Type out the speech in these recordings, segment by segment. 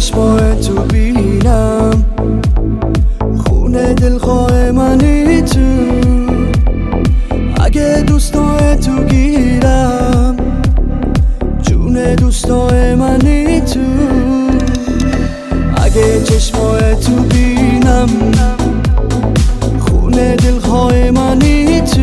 چشمای تو بینم، خونه دلخواه منی تو. اگه دوستای تو گیرم، جون دوستای منی تو. اگه چشمای تو بینم، خونه دلخواه منی تو.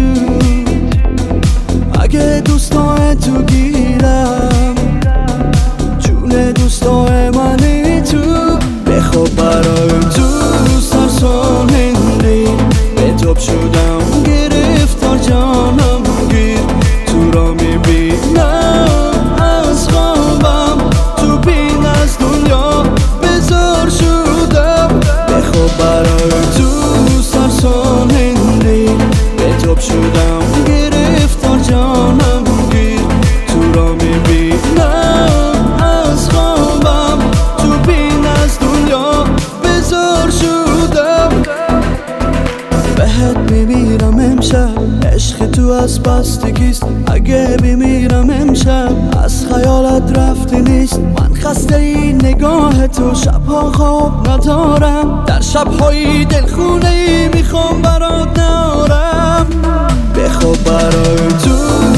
اگه دوستای تو گیرم، جون دوستای منی تو. بخواب برای دوست هر سال هندی، به توب شدم گرفتار جانم گیر. تو را میبینم از خوابم، تو بین از دنیا بزار شدم. بخواب برای دوست هر سال هندی، به توب شدم گرفتار جانم گیر. تو را میبینم از خوابم، تو بین از دنیا بزار شدم. بهت میمیرم امشب، عشق تو از بستگیست. اگه بمیرم امشب، از خیالت رفته نیست. من خسته این نگاه تو، شبها خواب ندارم. در شبهای دلخونه ای میخوام برات نارم. بخواب برای تو